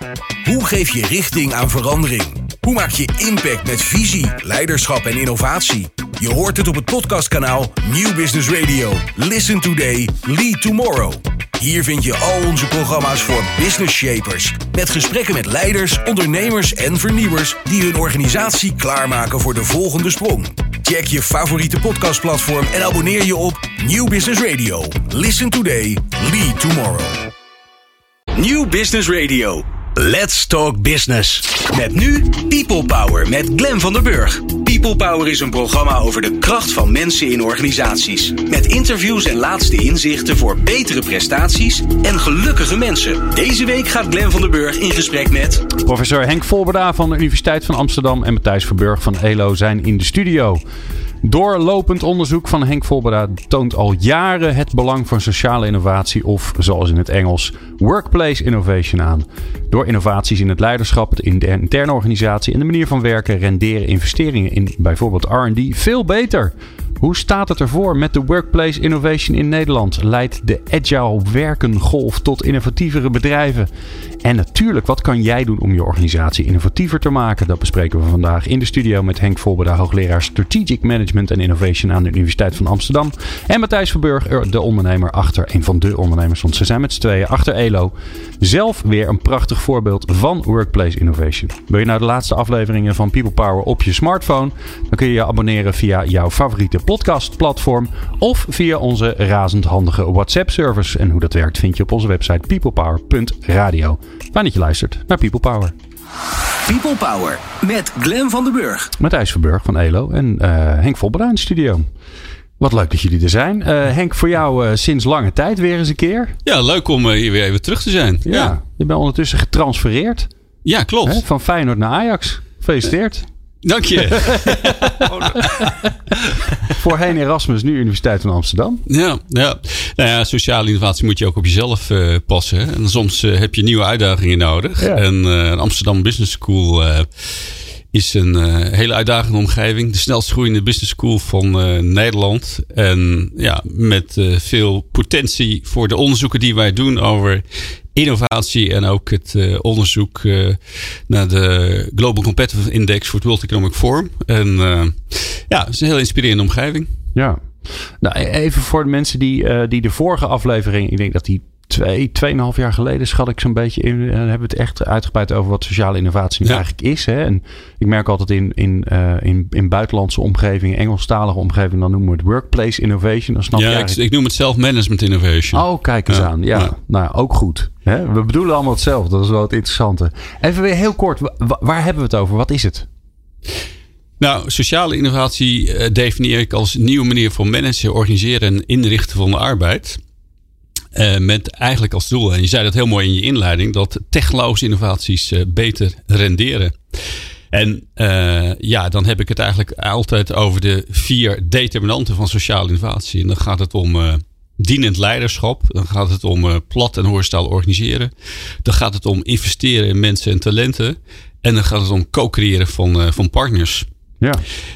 Hoe geef je richting aan verandering? Hoe maak je impact met visie, leiderschap en innovatie? Je hoort het op het podcastkanaal Nieuw Business Radio. Listen today, lead tomorrow. Hier vind je al onze programma's voor business shapers. Met gesprekken met leiders, ondernemers en vernieuwers die hun organisatie klaarmaken voor de volgende sprong. Check je favoriete podcastplatform en abonneer je op Nieuw Business Radio. Listen today, lead tomorrow. Nieuw Business Radio. Let's talk business. Met nu People Power met Glenn van der Burg. People Power is een programma over de kracht van mensen in organisaties. Met interviews en laatste inzichten voor betere prestaties en gelukkige mensen. Deze week gaat Glenn van der Burg in gesprek met professor Henk Volberda van de Universiteit van Amsterdam en Matthijs Verburg van ELO zijn in de studio. Doorlopend onderzoek van Henk Volberda toont al jaren het belang van sociale innovatie of, zoals in het Engels, workplace innovation aan. Door innovaties in het leiderschap, de interne organisatie en de manier van werken renderen investeringen in bijvoorbeeld R&D veel beter. Hoe staat het ervoor met de workplace innovation in Nederland? Leidt de agile werkengolf tot innovatievere bedrijven? En natuurlijk, wat kan jij doen om je organisatie innovatiever te maken? Dat bespreken we vandaag in de studio met Henk Volberda, hoogleraar Strategic Management and Innovation aan de Universiteit van Amsterdam. En Matthijs Verburg, de ondernemer achter, een van de ondernemers, want ze zijn met z'n tweeën achter ELO. Zelf weer een prachtig voorbeeld van workplace innovation. Wil je nou de laatste afleveringen van People Power op je smartphone? Dan kun je je abonneren via jouw favoriete podcastplatform of via onze razend handige WhatsApp-service. En hoe dat werkt vind je op onze website peoplepower.radio. Fijn dat je luistert naar People Power. People Power met Glenn van der Burg. Matthijs Verburg van ELO en Henk Volberda in de studio. Wat leuk dat jullie er zijn. Henk, voor jou sinds lange tijd weer eens een keer. Ja, leuk om hier weer even terug te zijn. Ja. Je bent ondertussen getransfereerd. Ja, klopt. Van Feyenoord naar Ajax. Gefeliciteerd. Dank je. Voorheen Erasmus, nu Universiteit van Amsterdam. Ja. Nou ja, sociale innovatie moet je ook op jezelf passen. Hè? En soms heb je nieuwe uitdagingen nodig. Ja. En Amsterdam Business School is een hele uitdagende omgeving. De snelst groeiende business school van Nederland. En ja, met veel potentie voor de onderzoeken die wij doen over innovatie en ook het onderzoek naar de Global Competitive Index voor het World Economic Forum. En het is een heel inspirerende omgeving. Ja. Nou, even voor de mensen die de vorige aflevering, ik denk dat die 2,5 jaar geleden schat ik zo'n beetje in. Dan hebben we het echt uitgebreid over wat sociale innovatie nu eigenlijk is. Hè? En ik merk altijd in buitenlandse omgevingen, Engelstalige omgevingen, dan noemen we het workplace innovation. Dan snap je eigenlijk... ik noem het self-management innovation. Oh, kijk eens aan. Ja, nou ook goed. Hè? We bedoelen allemaal hetzelfde. Dat is wel het interessante. Even weer heel kort. Waar hebben we het over? Wat is het? Nou, sociale innovatie definieer ik als een nieuwe manier van managen, organiseren en inrichten van de arbeid. Met eigenlijk als doel, en je zei dat heel mooi in je inleiding, dat technologische innovaties beter renderen. En dan heb ik het eigenlijk altijd over de 4 determinanten van sociale innovatie. En dan gaat het om dienend leiderschap. Dan gaat het om plat en horizontaal organiseren. Dan gaat het om investeren in mensen en talenten. En dan gaat het om co-creëren van partners. Ja.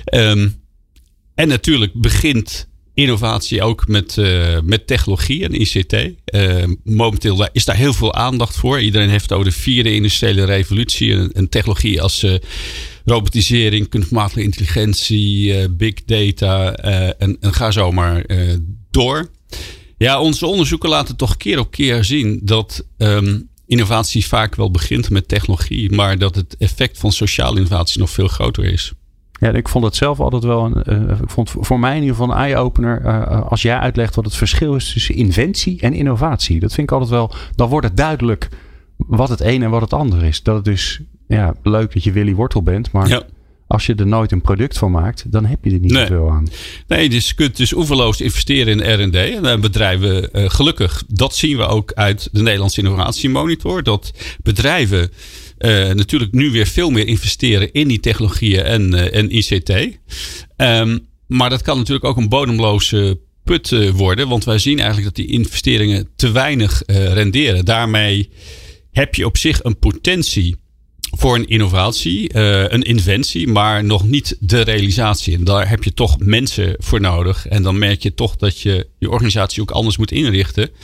En natuurlijk begint innovatie ook met technologie en ICT. Momenteel is daar heel veel aandacht voor. Iedereen heeft het over de 4e industriële revolutie. En technologie als robotisering, kunstmatige intelligentie, big data. En ga zo maar door. Ja, onze onderzoeken laten toch keer op keer zien dat innovatie vaak wel begint met technologie. Maar dat het effect van sociale innovatie nog veel groter is. Ja, ik vond het zelf altijd wel ik vond voor mij in ieder geval een eye-opener als jij uitlegt wat het verschil is tussen inventie en innovatie. Dat vind ik altijd wel, dan wordt het duidelijk wat het een en wat het ander is. Dat het dus, leuk dat je Willy Wortel bent, maar als je er nooit een product van maakt, dan heb je er niet zoveel aan. Nee, dus je kunt dus oeverloos investeren in R&D. En bedrijven, gelukkig, dat zien we ook uit de Nederlandse Innovatiemonitor, dat bedrijven natuurlijk nu weer veel meer investeren in die technologieën en ICT. Maar dat kan natuurlijk ook een bodemloze put worden. Want wij zien eigenlijk dat die investeringen te weinig renderen. Daarmee heb je op zich een potentie voor een innovatie, een inventie, maar nog niet de realisatie. En daar heb je toch mensen voor nodig. En dan merk je toch dat je organisatie ook anders moet inrichten.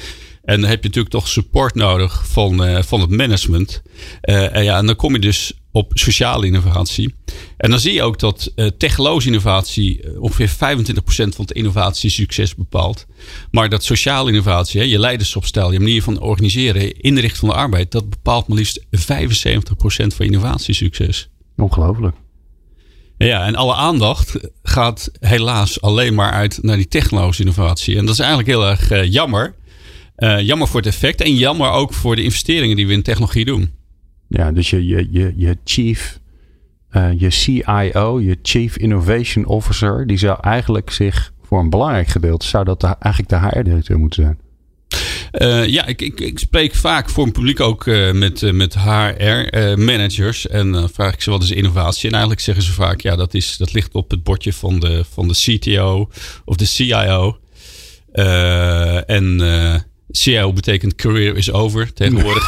En dan heb je natuurlijk toch support nodig van het management. En dan kom je dus op sociale innovatie. En dan zie je ook dat technologische innovatie ongeveer 25% van het innovatiesucces bepaalt. Maar dat sociale innovatie, je leiderschapsstijl, je manier van organiseren in de richting van de arbeid, dat bepaalt maar liefst 75% van innovatiesucces. Ongelooflijk. Ja, en alle aandacht gaat helaas alleen maar uit naar die technologische innovatie. En dat is eigenlijk heel erg jammer. Jammer voor het effect en jammer ook voor de investeringen die we in technologie doen. Ja, dus je chief, je CIO, je Chief Innovation Officer, die zou eigenlijk zich voor een belangrijk gedeelte, zou dat eigenlijk de HR-directeur moeten zijn? Ik spreek vaak voor een publiek ook met HR-managers. En dan vraag ik ze wat is innovatie. En eigenlijk zeggen ze vaak, dat ligt op het bordje van de CTO of de CIO. CIO betekent career is over tegenwoordig.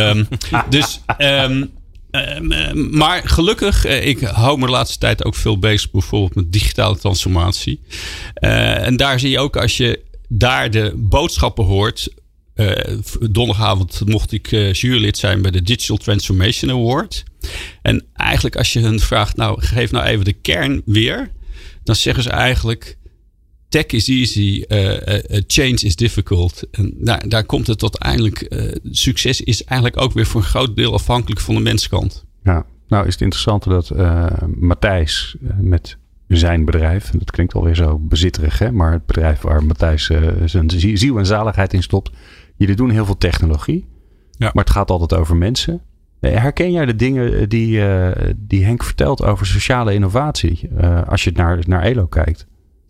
Maar gelukkig, ik hou me de laatste tijd ook veel bezig bijvoorbeeld met digitale transformatie. En daar zie je ook als je daar de boodschappen hoort. Donderdagavond mocht ik jurylid zijn bij de Digital Transformation Award. En eigenlijk als je hen vraagt, geef nou even de kern weer. Dan zeggen ze eigenlijk, tech is easy, change is difficult. En daar komt het tot eindelijk, succes is eigenlijk ook weer voor een groot deel afhankelijk van de menskant. Ja, nou is het interessante dat Matthijs met zijn bedrijf, en dat klinkt alweer zo bezitterig, hè? Maar het bedrijf waar Matthijs zijn ziel en zaligheid in stopt. Jullie doen heel veel technologie, maar het gaat altijd over mensen. Herken jij de dingen die Henk vertelt over sociale innovatie als je naar Elo kijkt?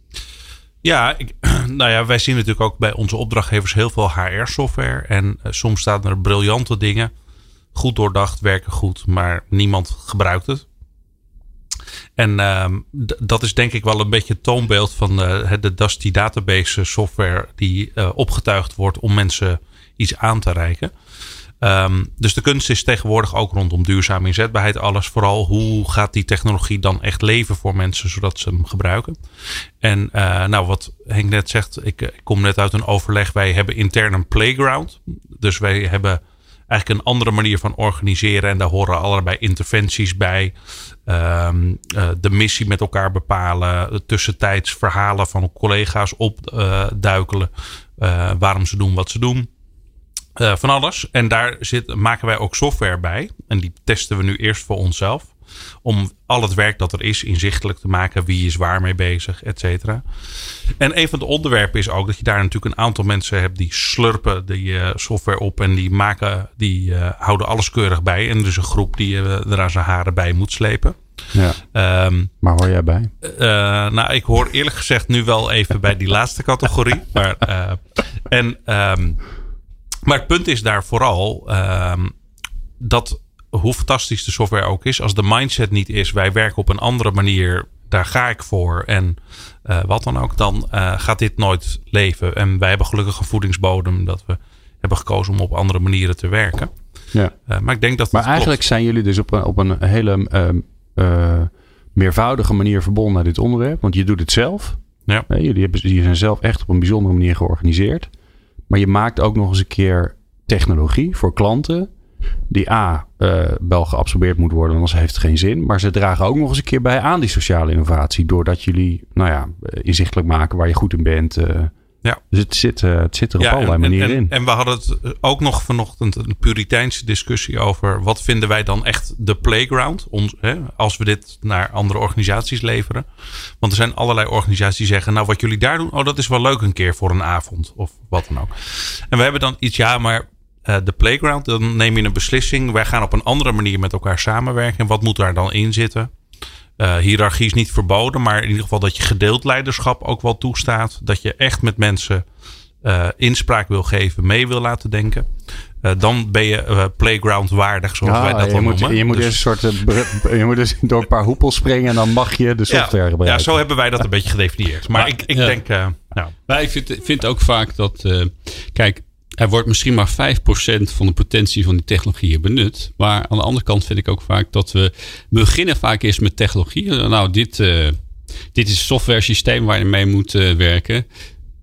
Ja, wij zien natuurlijk ook bij onze opdrachtgevers heel veel HR-software. En soms staan er briljante dingen. Goed doordacht, werken goed, maar niemand gebruikt het. En dat is denk ik wel een beetje het toonbeeld van de Dusty Database software die opgetuigd wordt om mensen iets aan te reiken. Dus de kunst is tegenwoordig ook rondom duurzame inzetbaarheid alles. Vooral hoe gaat die technologie dan echt leven voor mensen zodat ze hem gebruiken. En wat Henk net zegt, ik kom net uit een overleg. Wij hebben intern een playground. Dus wij hebben eigenlijk een andere manier van organiseren. En daar horen allerlei interventies bij. De missie met elkaar bepalen. Tussentijds verhalen van collega's opduikelen. Waarom ze doen wat ze doen. Van alles. En daar maken wij ook software bij. En die testen we nu eerst voor onszelf. Om al het werk dat er is inzichtelijk te maken. Wie is waar mee bezig, et cetera. En een van de onderwerpen is ook dat je daar natuurlijk een aantal mensen hebt die slurpen die software op. En die houden alles keurig bij. En er is een groep die er aan zijn haren bij moet slepen. Ja. Maar hoor jij bij? Ik hoor eerlijk gezegd nu wel even bij die laatste categorie. Maar het punt is daar vooral dat hoe fantastisch de software ook is. Als de mindset niet is, wij werken op een andere manier. Daar ga ik voor. En wat dan ook. Dan gaat dit nooit leven. En wij hebben gelukkig een voedingsbodem. Dat we hebben gekozen om op andere manieren te werken. Ja. Maar ik denk dat. Maar eigenlijk klopt. Zijn jullie dus op een hele meervoudige manier verbonden naar dit onderwerp. Want je doet het zelf. Ja. Jullie zijn zelf echt op een bijzondere manier georganiseerd. Maar je maakt ook nog eens een keer technologie voor klanten. Die wel geabsorbeerd moet worden, anders heeft het geen zin. Maar ze dragen ook nog eens een keer bij aan die sociale innovatie. Doordat jullie inzichtelijk maken waar je goed in bent. Dus het zit er op allerlei manieren in. En we hadden het ook nog vanochtend een puriteinse discussie over. Wat vinden wij dan echt de playground? Als we dit naar andere organisaties leveren. Want er zijn allerlei organisaties die zeggen. Wat jullie daar doen, dat is wel leuk een keer voor een avond. Of wat dan ook. En we hebben dan iets, maar de playground, dan neem je een beslissing. Wij gaan op een andere manier met elkaar samenwerken. En wat moet daar dan in zitten? Hiërarchie is niet verboden, maar in ieder geval dat je gedeeld leiderschap ook wel toestaat. Dat je echt met mensen inspraak wil geven, mee wil laten denken. Dan ben je playground waardig, zoals wij dat dan noemen. Je moet je moet dus door een paar hoepels springen en dan mag je de software gebruiken. Ja, zo hebben wij dat een beetje gedefinieerd. Maar ik denk. Maar ik vind ook vaak dat. Er wordt misschien maar 5% van de potentie van die technologieën benut. Maar aan de andere kant vind ik ook vaak dat we beginnen vaak eerst met technologie. Dit is een software systeem waar je mee moet werken.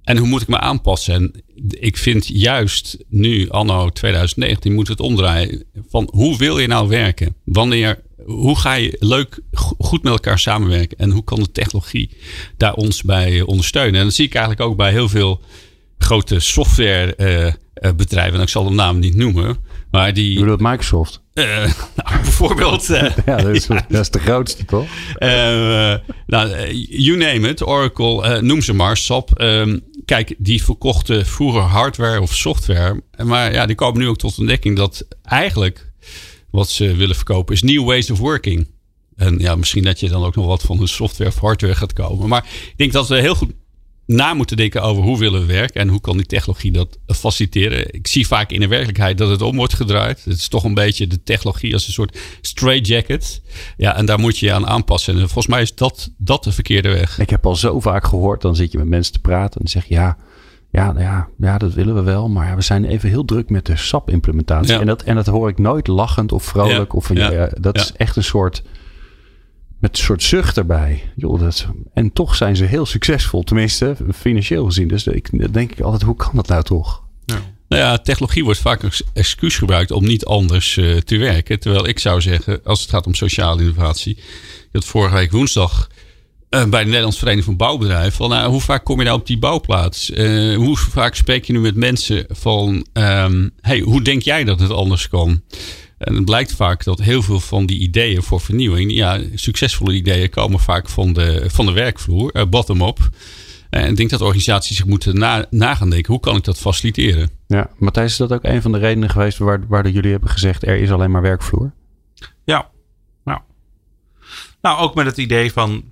En hoe moet ik me aanpassen? En ik vind juist nu, anno 2019, moet het omdraaien. Van hoe wil je nou werken? Hoe ga je goed met elkaar samenwerken? En hoe kan de technologie daar ons bij ondersteunen? En dat zie ik eigenlijk ook bij heel veel grote softwarebedrijven. En ik zal de naam niet noemen. Maar die... Je bedoelt Microsoft? Bijvoorbeeld. Dat is de grootste, toch? You name it. Oracle, noem ze maar. SAP. Kijk, die verkochten vroeger hardware of software. Maar die komen nu ook tot ontdekking dat eigenlijk wat ze willen verkopen is new ways of working. En misschien dat je dan ook nog wat van de software of hardware gaat komen. Maar ik denk dat we heel goed na moeten denken over hoe willen we werken en hoe kan die technologie dat faciliteren. Ik zie vaak in de werkelijkheid dat het om wordt gedraaid. Het is toch een beetje de technologie als een soort straitjacket. Ja, en daar moet je je aan aanpassen. En volgens mij is dat de verkeerde weg. Ik heb al zo vaak gehoord, dan zit je met mensen te praten en dan zeg je ja, dat willen we wel. Maar we zijn even heel druk met de SAP-implementatie. Ja. En dat hoor ik nooit lachend of vrolijk. Dat is echt een soort... Met een soort zucht erbij. En toch zijn ze heel succesvol. Tenminste, financieel gezien. Dus denk ik altijd, hoe kan dat nou toch? Ja. Technologie wordt vaak als excuus gebruikt om niet anders te werken. Terwijl ik zou zeggen, als het gaat om sociale innovatie. Ik had vorige week woensdag bij de Nederlandse Vereniging van Bouwbedrijven. Hoe vaak kom je nou op die bouwplaats? Hoe vaak spreek je nu met mensen van... hoe denk jij dat het anders kan? En het blijkt vaak dat heel veel van die ideeën voor vernieuwing... succesvolle ideeën komen vaak van de werkvloer, bottom-up. En ik denk dat organisaties zich moeten na gaan denken... hoe kan ik dat faciliteren? Ja, Matthijs, is dat ook een van de redenen geweest... waar jullie hebben gezegd, er is alleen maar werkvloer? Ja. Nou, ook met het idee van...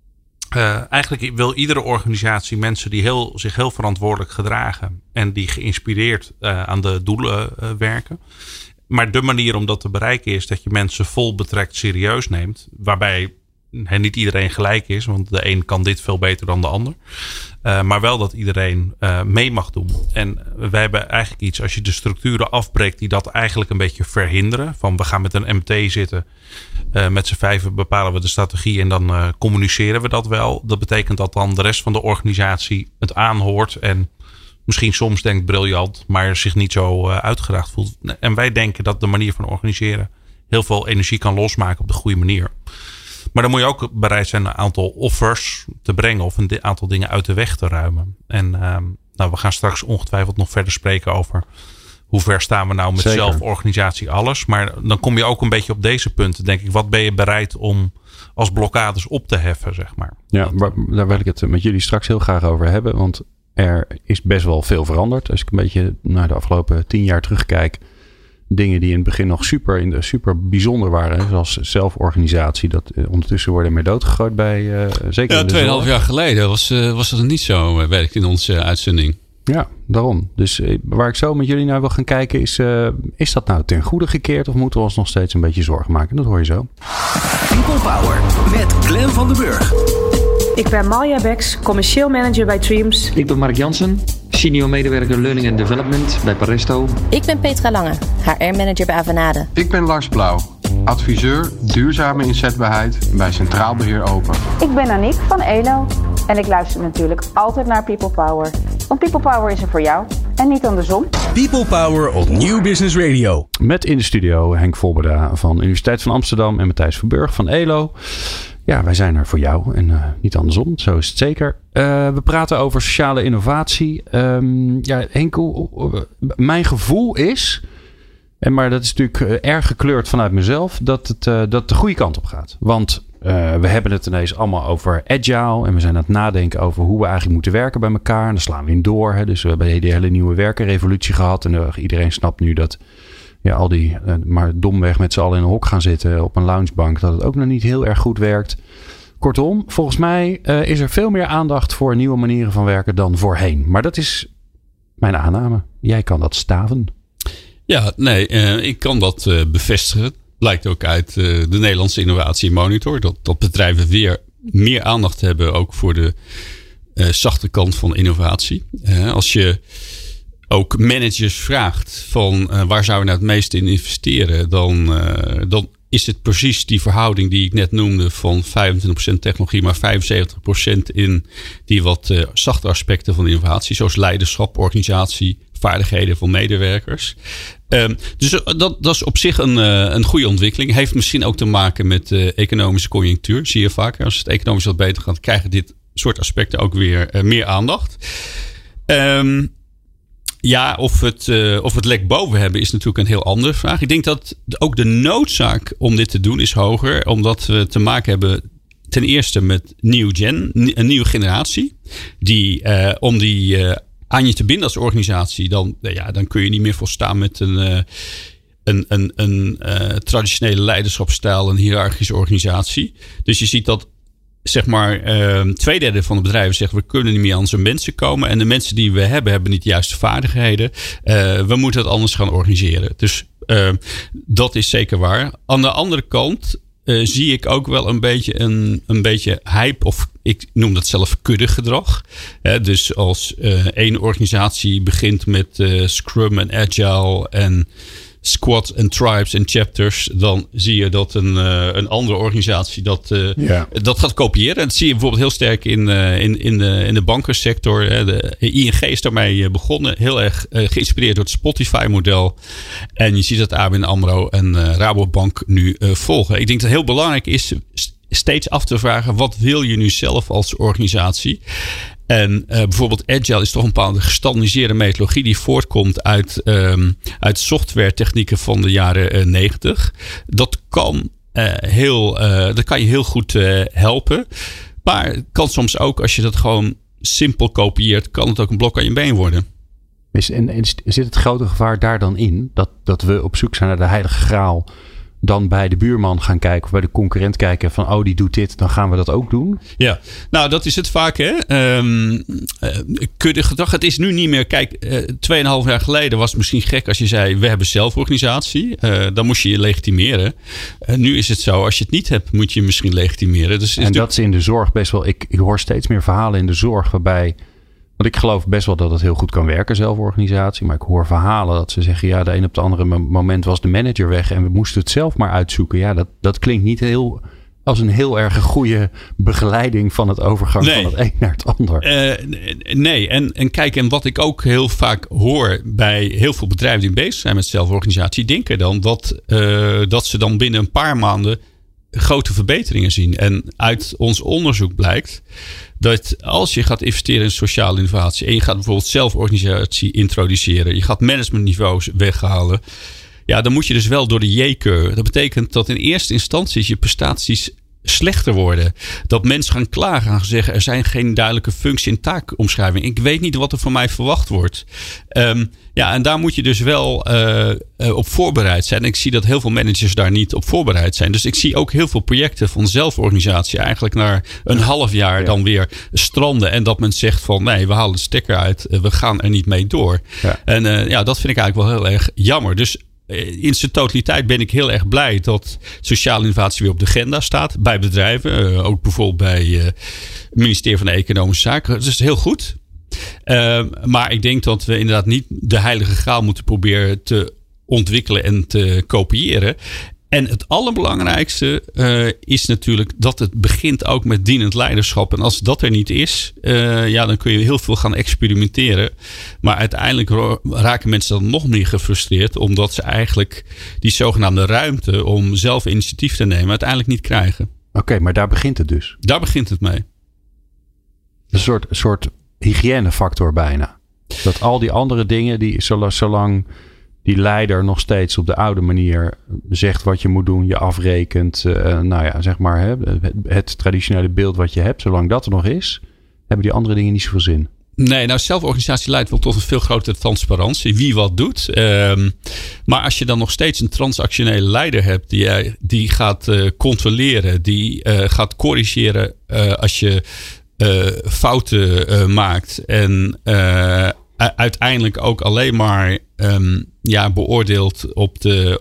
eigenlijk wil iedere organisatie mensen die zich heel verantwoordelijk gedragen... en die geïnspireerd aan de doelen werken... Maar de manier om dat te bereiken is dat je mensen vol betrekt serieus neemt. Waarbij niet iedereen gelijk is. Want de een kan dit veel beter dan de ander. Maar wel dat iedereen mee mag doen. En wij hebben eigenlijk iets, als je de structuren afbreekt die dat eigenlijk een beetje verhinderen. Van we gaan met een MT zitten. Met z'n vijven bepalen we de strategie en dan communiceren we dat wel. Dat betekent dat dan de rest van de organisatie het aanhoort en... Misschien soms denkt briljant, maar zich niet zo uitgedaagd voelt. En wij denken dat de manier van organiseren heel veel energie kan losmaken op de goede manier. Maar dan moet je ook bereid zijn een aantal offers te brengen of een aantal dingen uit de weg te ruimen. En we gaan straks ongetwijfeld nog verder spreken over hoe ver staan we nou met zelforganisatie alles. Maar dan kom je ook een beetje op deze punten, denk ik. Wat ben je bereid om als blokkades op te heffen, zeg maar. Ja, daar wil ik het met jullie straks heel graag over hebben, want... Er is best wel veel veranderd. Als ik een beetje naar de afgelopen 10 jaar terugkijk. Dingen die in het begin nog super bijzonder waren. Zoals zelforganisatie. Dat ondertussen worden meer doodgegooid bij zeker. Ja, 2,5 jaar geleden was dat niet zo. Werkt in onze uitzending. Ja, daarom. Dus waar ik zo met jullie naar wil gaan kijken is dat nou ten goede gekeerd? Of moeten we ons nog steeds een beetje zorgen maken? Dat hoor je zo. People Power met Glenn van den Burg. Ik ben Malja Beks, commercieel manager bij Dreams. Ik ben Mark Jansen, senior medewerker Learning and Development bij Paresto. Ik ben Petra Lange, HR-manager bij Avanade. Ik ben Lars Blauw, adviseur duurzame inzetbaarheid bij Centraal Beheer Open. Ik ben Aniek van ELO en ik luister natuurlijk altijd naar People Power. Want People Power is er voor jou en niet andersom. People Power op Nieuw Business Radio. Met in de studio Henk Volberda van Universiteit van Amsterdam en Matthijs Verburg van ELO. Ja, wij zijn er voor jou en niet andersom. Zo is het zeker. We praten over sociale innovatie. Henk, mijn gevoel is... Maar dat is natuurlijk erg gekleurd vanuit mezelf... dat het de goede kant op gaat. Want we hebben het ineens allemaal over agile... en we zijn aan het nadenken over hoe we eigenlijk moeten werken bij elkaar. En dan slaan we in door. Hè. Dus we hebben de hele nieuwe werkenrevolutie gehad... en iedereen snapt nu dat... Ja, al die maar domweg met z'n allen in een hok gaan zitten op een loungebank, dat het ook nog niet heel erg goed werkt. Kortom, volgens mij is er veel meer aandacht voor nieuwe manieren van werken dan voorheen. Maar dat is mijn aanname. Jij kan dat staven. Ja, nee, ik kan dat bevestigen. Blijkt ook uit de Nederlandse Innovatie Monitor. Dat bedrijven weer meer aandacht hebben ook voor de zachte kant van innovatie. Als je ook managers vraagt van waar zou je nou het meeste in investeren, dan is het precies die verhouding die ik net noemde van 25% technologie, maar 75% in die wat zachte aspecten van innovatie, zoals leiderschap, organisatie, vaardigheden van medewerkers. Dus dat is op zich een goede ontwikkeling. Heeft misschien ook te maken met de economische conjunctuur. Zie je vaker. Als het economisch wat beter gaat, krijgen dit soort aspecten ook weer meer aandacht. Of we het lek boven hebben is natuurlijk een heel andere vraag. Ik denk dat ook de noodzaak om dit te doen is hoger. Omdat we te maken hebben ten eerste met een nieuwe generatie. Om die aan je te binden als organisatie. Dan kun je niet meer volstaan met een traditionele leiderschapsstijl. Een hiërarchische organisatie. Dus je ziet dat zeg maar 2/3 van de bedrijven zegt we kunnen niet meer aan onze mensen komen. En de mensen die we hebben niet de juiste vaardigheden. We moeten het anders gaan organiseren. Dus dat is zeker waar. Aan de andere kant zie ik ook wel een beetje hype, of ik noem dat zelf kuddegedrag. Dus als één organisatie begint met Scrum en Agile en squads en tribes en chapters, dan zie je dat een andere organisatie dat gaat kopiëren. En dat zie je bijvoorbeeld heel sterk in de bankensector. De ING is daarmee begonnen, heel erg geïnspireerd door het Spotify-model. En je ziet dat ABN AMRO en Rabobank nu volgen. Ik denk dat het heel belangrijk is steeds af te vragen, wat wil je nu zelf als organisatie? En bijvoorbeeld Agile is toch een bepaalde gestandardiseerde methodologie die voortkomt uit software technieken van de jaren 90. Dat kan je heel goed helpen. Maar kan soms ook, als je dat gewoon simpel kopieert, kan het ook een blok aan je been worden. En zit het grote gevaar daar dan in? Dat we op zoek zijn naar de heilige graal, dan bij de buurman gaan kijken of bij de concurrent kijken van die doet dit, dan gaan we dat ook doen? Ja, nou dat is het vaak hè. Kuddegedrag, het is nu niet meer, kijk 2,5 jaar geleden was het misschien gek als je zei we hebben zelforganisatie. Dan moest je je legitimeren. Nu is het zo, als je het niet hebt moet je misschien legitimeren. Dus en dat is in de zorg best wel, ik hoor steeds meer verhalen in de zorg waarbij, want ik geloof best wel dat het heel goed kan werken, zelforganisatie. Maar ik hoor verhalen dat ze zeggen, de een op de andere moment was de manager weg en we moesten het zelf maar uitzoeken. Ja, dat klinkt niet als een heel erg goede begeleiding van het overgang van het een naar het ander. Nee, en kijk, en wat ik ook heel vaak hoor bij heel veel bedrijven die bezig zijn met zelforganisatie, denken dan dat ze dan binnen een paar maanden grote verbeteringen zien. En uit ons onderzoek blijkt dat als je gaat investeren in sociale innovatie en je gaat bijvoorbeeld zelforganisatie introduceren, je gaat managementniveaus weghalen, dan moet je dus wel door de J-curve. Dat betekent dat in eerste instantie je prestaties slechter worden. Dat mensen gaan klagen, gaan zeggen er zijn geen duidelijke functie- en taakomschrijving. Ik weet niet wat er van mij verwacht wordt. En daar moet je dus wel op voorbereid zijn. En ik zie dat heel veel managers daar niet op voorbereid zijn. Dus ik zie ook heel veel projecten van zelforganisatie eigenlijk na een half jaar dan weer stranden. En dat men zegt van nee, we halen de stekker uit. We gaan er niet mee door. Ja. En dat vind ik eigenlijk wel heel erg jammer. Dus in zijn totaliteit ben ik heel erg blij dat sociale innovatie weer op de agenda staat. Bij bedrijven, ook bijvoorbeeld bij het ministerie van Economische Zaken. Dat is heel goed. Maar ik denk dat we inderdaad niet de heilige graal moeten proberen te ontwikkelen en te kopiëren. En het allerbelangrijkste is natuurlijk dat het begint ook met dienend leiderschap. En als dat er niet is, dan kun je heel veel gaan experimenteren. Maar uiteindelijk raken mensen dan nog meer gefrustreerd, omdat ze eigenlijk die zogenaamde ruimte om zelf initiatief te nemen uiteindelijk niet krijgen. Oké, maar daar begint het dus. Daar begint het mee. Een soort hygiënefactor bijna. Dat al die andere dingen, die zolang die leider nog steeds op de oude manier zegt wat je moet doen, je afrekent, zeg maar het traditionele beeld wat je hebt, zolang dat er nog is, hebben die andere dingen niet zoveel zin. Nee, zelforganisatie leidt wel tot een veel grotere transparantie. Wie wat doet. Maar als je dan nog steeds een transactionele leider hebt die gaat controleren, die gaat corrigeren als je fouten maakt en uiteindelijk ook alleen maar beoordeeld op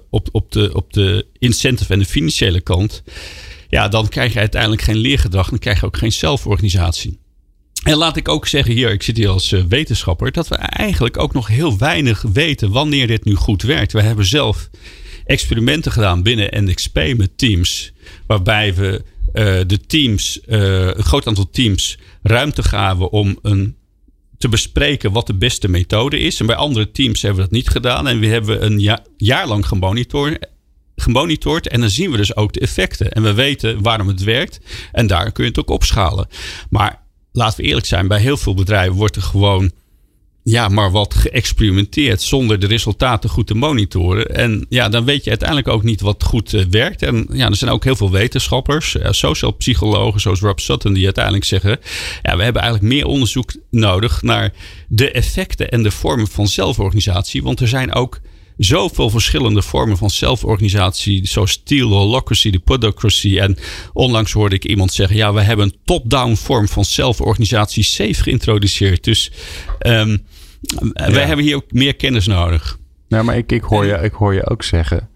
de incentive en de financiële kant. Ja, dan krijg je uiteindelijk geen leergedrag. Dan krijg je ook geen zelforganisatie. En laat ik ook zeggen ik zit hier als wetenschapper, dat we eigenlijk ook nog heel weinig weten wanneer dit nu goed werkt. We hebben zelf experimenten gedaan binnen NXP met teams. Waarbij we de teams, een groot aantal teams, ruimte gaven om te bespreken wat de beste methode is. En bij andere teams hebben we dat niet gedaan. En we hebben een jaar lang gemonitord. En dan zien we dus ook de effecten. En we weten waarom het werkt. En daar kun je het ook opschalen. Maar laten we eerlijk zijn. Bij heel veel bedrijven wordt er gewoon maar wat geëxperimenteerd. Zonder de resultaten goed te monitoren. En dan weet je uiteindelijk ook niet wat goed werkt. En er zijn ook heel veel wetenschappers. Social psychologen zoals Rob Sutton. Die uiteindelijk zeggen. We hebben eigenlijk meer onderzoek nodig. Naar de effecten en de vormen van zelforganisatie. Want er zijn ook zoveel verschillende vormen van zelforganisatie. Zoals de holacracy, de podocracy. En onlangs hoorde ik iemand zeggen. We hebben een top-down vorm van zelforganisatie SAFe geïntroduceerd. Dus wij hebben hier ook meer kennis nodig. Maar ik hoor je ook zeggen.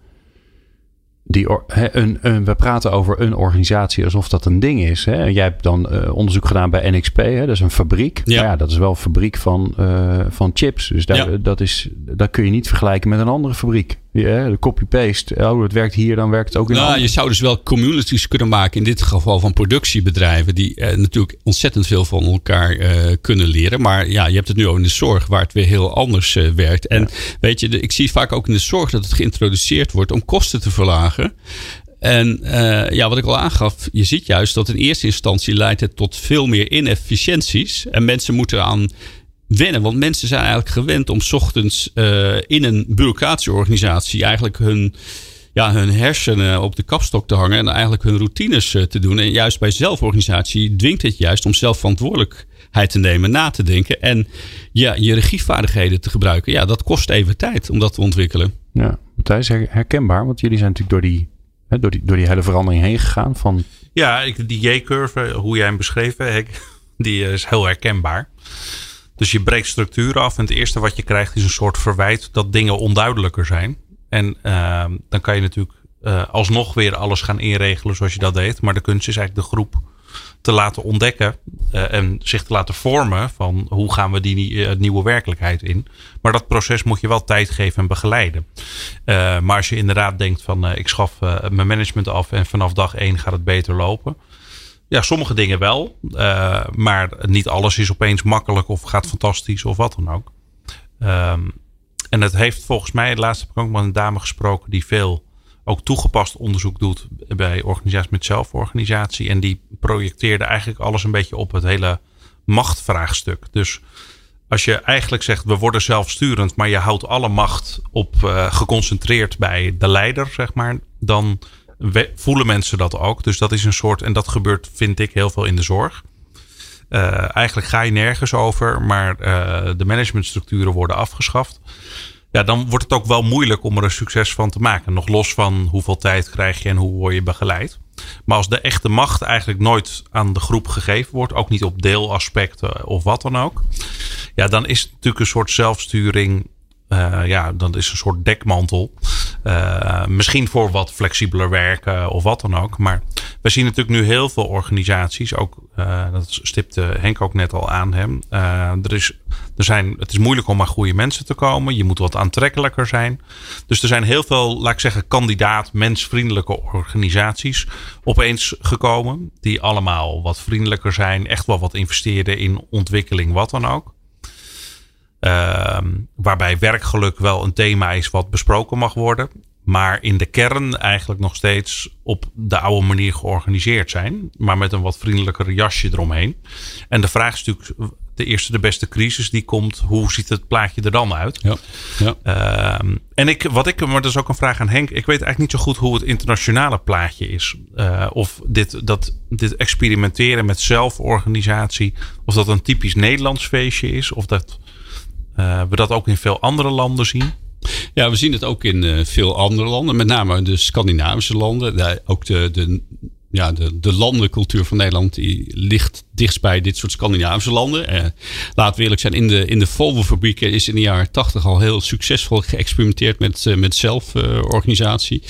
We praten over een organisatie alsof dat een ding is. Hè? Jij hebt dan onderzoek gedaan bij NXP. Hè? Dat is een fabriek. Ja, dat is wel een fabriek van chips. Dus dat kun je niet vergelijken met een andere fabriek. De copy-paste. Het werkt hier, dan werkt het ook in andere. Je zou dus wel communities kunnen maken. In dit geval van productiebedrijven. Die natuurlijk ontzettend veel van elkaar kunnen leren. Maar je hebt het nu ook in de zorg. Waar het weer heel anders werkt. En weet je, ik zie vaak ook in de zorg dat het geïntroduceerd wordt om kosten te verlagen. En wat ik al aangaf. Je ziet juist dat in eerste instantie leidt het tot veel meer inefficiënties. En mensen moeten aan wennen. Want mensen zijn eigenlijk gewend om 's ochtends in een bureaucratische organisatie eigenlijk hun hersenen op de kapstok te hangen. En eigenlijk hun routines te doen. En juist bij zelforganisatie dwingt het juist om zelf verantwoordelijkheid te nemen, na te denken. En je regievaardigheden te gebruiken. Dat kost even tijd om dat te ontwikkelen. Ja, Matthijs, herkenbaar. Want jullie zijn natuurlijk door die hele verandering heen gegaan. Die J-curve, hoe jij hem beschreven, die is heel herkenbaar. Dus je breekt structuren af en het eerste wat je krijgt is een soort verwijt dat dingen onduidelijker zijn. En dan kan je natuurlijk alsnog weer alles gaan inregelen zoals je dat deed. Maar de kunst is eigenlijk de groep te laten ontdekken en zich te laten vormen van hoe gaan we die nieuwe werkelijkheid in. Maar dat proces moet je wel tijd geven en begeleiden. Maar als je inderdaad denkt van ik schaf mijn management af en vanaf dag 1 gaat het beter lopen. Ja, sommige dingen wel. Maar niet alles is opeens makkelijk of gaat fantastisch of wat dan ook. En het heeft volgens mij, laatst heb ik ook met een dame gesproken die veel ook toegepast onderzoek doet bij organisaties met zelforganisatie. En die projecteerde eigenlijk alles een beetje op het hele machtvraagstuk. Dus als je eigenlijk zegt we worden zelfsturend, maar je houdt alle macht op geconcentreerd bij de leider, zeg maar, dan voelen mensen dat ook. Dus dat is een soort, en dat gebeurt vind ik heel veel in de zorg. Eigenlijk ga je nergens over, maar de managementstructuren worden afgeschaft. Ja, dan wordt het ook wel moeilijk om er een succes van te maken. Nog los van hoeveel tijd krijg je en hoe word je begeleid. Maar als de echte macht eigenlijk nooit aan de groep gegeven wordt, ook niet op deelaspecten of wat dan ook. Ja, dan is het natuurlijk een soort zelfsturing. Dan is een soort dekmantel. Misschien voor wat flexibeler werken of wat dan ook. Maar we zien natuurlijk nu heel veel organisaties. Ook, dat stipte Henk ook net al aan hem. Het is moeilijk om aan goede mensen te komen. Je moet wat aantrekkelijker zijn. Dus er zijn heel veel, laat ik zeggen, kandidaat mensvriendelijke organisaties opeens gekomen. Die allemaal wat vriendelijker zijn. Echt wel wat investeren in ontwikkeling, wat dan ook. Waarbij werkgeluk wel een thema is wat besproken mag worden. Maar in de kern eigenlijk nog steeds op de oude manier georganiseerd zijn. Maar met een wat vriendelijker jasje eromheen. En de vraag is natuurlijk, de beste crisis die komt. Hoe ziet het plaatje er dan uit? Ja. Maar dat is ook een vraag aan Henk. Ik weet eigenlijk niet zo goed hoe het internationale plaatje is. Of dit experimenteren met zelforganisatie. Of dat een typisch Nederlands feestje is. Of dat we dat ook in veel andere landen zien. Ja, we zien het ook in veel andere landen. Met name de Scandinavische landen. Ook de landencultuur van Nederland die ligt dichtst bij dit soort Scandinavische landen. Laten we eerlijk zijn, in de Volvo-fabrieken is in de jaren 80 al heel succesvol geëxperimenteerd met zelforganisatie.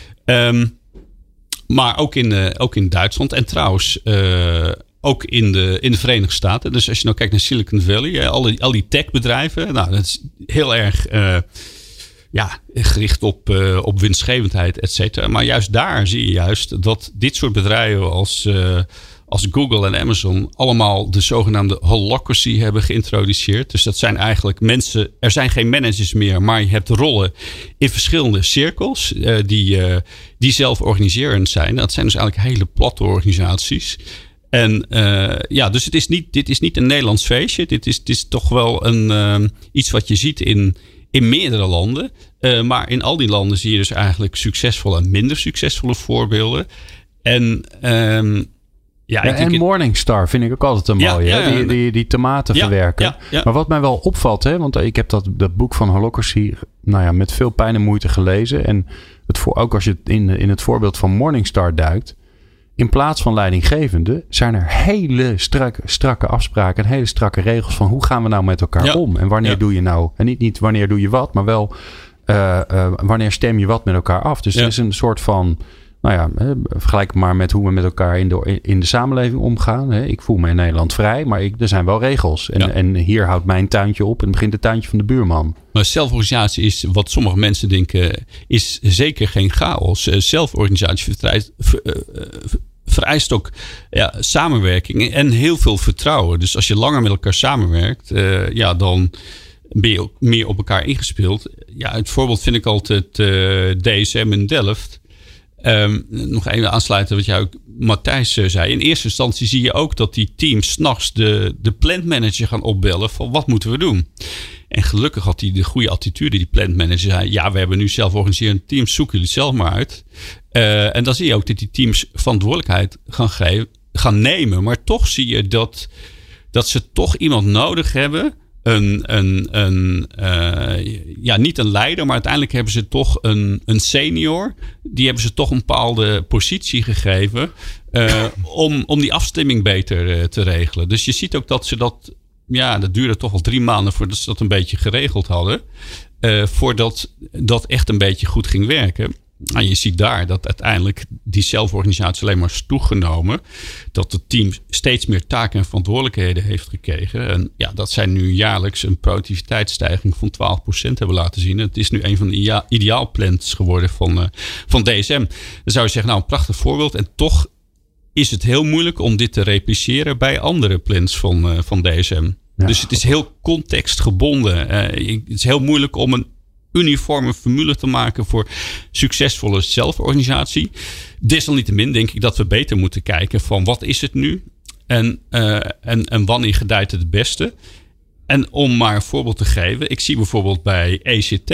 Maar ook in Duitsland en trouwens ook in de Verenigde Staten. Dus als je nou kijkt naar Silicon Valley, al die techbedrijven, dat is heel erg gericht op winstgevendheid, et cetera. Maar juist daar zie je juist dat dit soort bedrijven als Google en Amazon allemaal de zogenaamde holacracy hebben geïntroduceerd. Dus dat zijn eigenlijk mensen, er zijn geen managers meer, maar je hebt rollen in verschillende cirkels die zelf organiserend zijn. Dat zijn dus eigenlijk hele platte organisaties. En dus dit is niet een Nederlands feestje. Dit is toch wel iets wat je ziet in meerdere landen. Maar in al die landen zie je dus eigenlijk succesvolle en minder succesvolle voorbeelden. En Morningstar vind ik ook altijd een mooie. Die tomaten verwerken. Ja. Maar wat mij wel opvalt, want ik heb dat boek van Holacracy met veel pijn en moeite gelezen. En ook als je in het voorbeeld van Morningstar duikt. In plaats van leidinggevende zijn er hele strakke afspraken en hele strakke regels van hoe gaan we nou met elkaar om. En wanneer doe je nou, en niet wanneer doe je wat, maar wel wanneer stem je wat met elkaar af. Dus er is een soort van, vergelijk maar met hoe we met elkaar in de samenleving omgaan. Ik voel me in Nederland vrij, maar er zijn wel regels. En hier houdt mijn tuintje op en begint het tuintje van de buurman. Maar zelforganisatie is, wat sommige mensen denken, is zeker geen chaos. Zelforganisatie vereist ook samenwerking en heel veel vertrouwen. Dus als je langer met elkaar samenwerkt, dan ben je ook meer op elkaar ingespeeld. Het voorbeeld vind ik altijd DSM in Delft. Nog even aansluiten wat jou, Matthijs, zei. In eerste instantie zie je ook dat die teams 's nachts de plantmanager gaan opbellen van wat moeten we doen. En gelukkig had hij de goede attitude, die plantmanager. Zei, we hebben nu zelforganiserende teams, zoek jullie zelf maar uit. En dan zie je ook dat die teams verantwoordelijkheid gaan nemen. Maar toch zie je dat ze toch iemand nodig hebben. Niet een leider, maar uiteindelijk hebben ze toch een senior. Die hebben ze toch een bepaalde positie gegeven om die afstemming beter te regelen. Dus je ziet ook dat ze dat duurde toch al 3 maanden voordat ze dat een beetje geregeld hadden. Voordat dat echt een beetje goed ging werken. En je ziet daar dat uiteindelijk die zelforganisatie alleen maar is toegenomen. Dat het team steeds meer taken en verantwoordelijkheden heeft gekregen. En dat zij nu jaarlijks een productiviteitsstijging van 12% hebben laten zien. Het is nu een van de ideaalplans geworden van DSM. Dan zou je zeggen, een prachtig voorbeeld. En toch is het heel moeilijk om dit te repliceren bij andere plans van DSM. Ja, dus het is heel contextgebonden. Het is heel moeilijk om een uniforme formule te maken voor succesvolle zelforganisatie. Desalniettemin denk ik dat we beter moeten kijken van wat is het nu en wanneer gedijt het beste. En om maar een voorbeeld te geven. Ik zie bijvoorbeeld bij ECT,